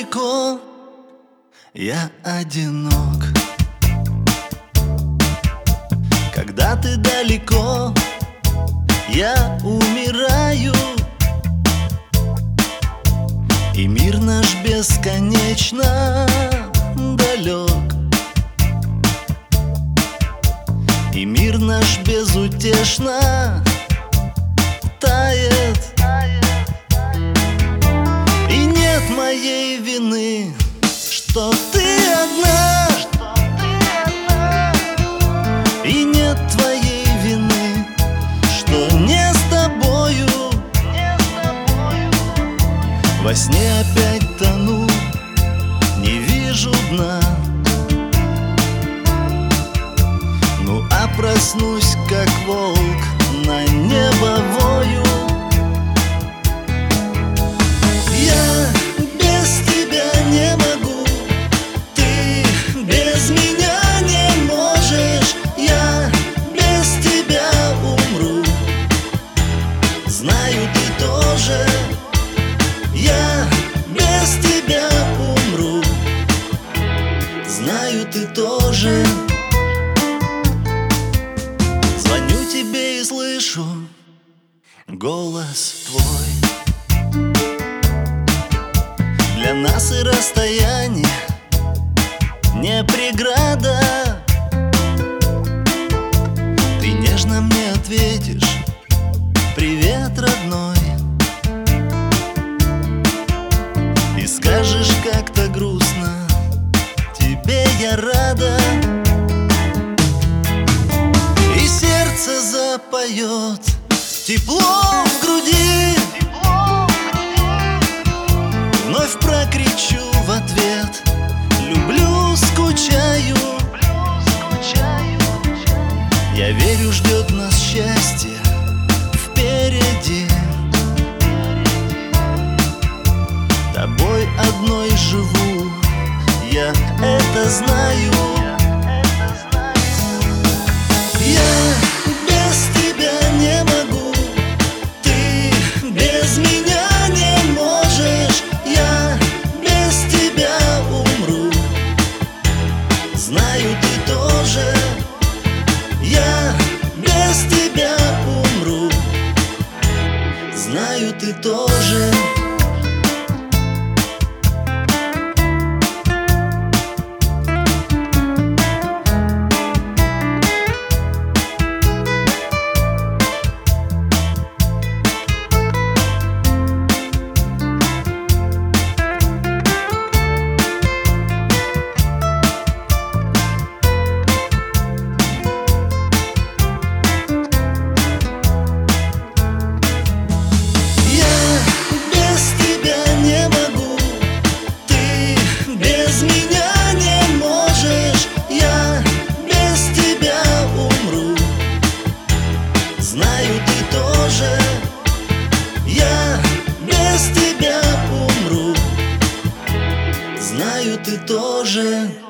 далеко, я одинок. Когда ты далеко, я умираю, и мир наш бесконечно далек, и мир наш безутешно тает. И нет моей вины, что ты одна, и нет твоей вины, что не с тобою. Во сне опять тону, не вижу дна. Ну а проснусь, как волк, на небо вою. Я без тебя не могу, ты без меня не можешь. Я без тебя умру, знаю, ты тоже. Я без тебя умру, знаю, ты тоже. Звоню тебе и слышу голос твой. Для нас и расстояние не преграда. Ты нежно мне ответишь: привет, родной. И скажешь как-то грустно: тебе я рада. И сердце запоет тепло в груди. Вновь прокричу в ответ: люблю, скучаю. Я верю, ждет нас счастье впереди. Тобой одной живу, я это знаю. Я без тебя не могу, ты без меня не можешь. Я без тебя умру, знаю, ты тоже. Я без тебя умру, знаю, ты тоже. Знаю, ты тоже. Я без тебя умру, знаю, ты тоже.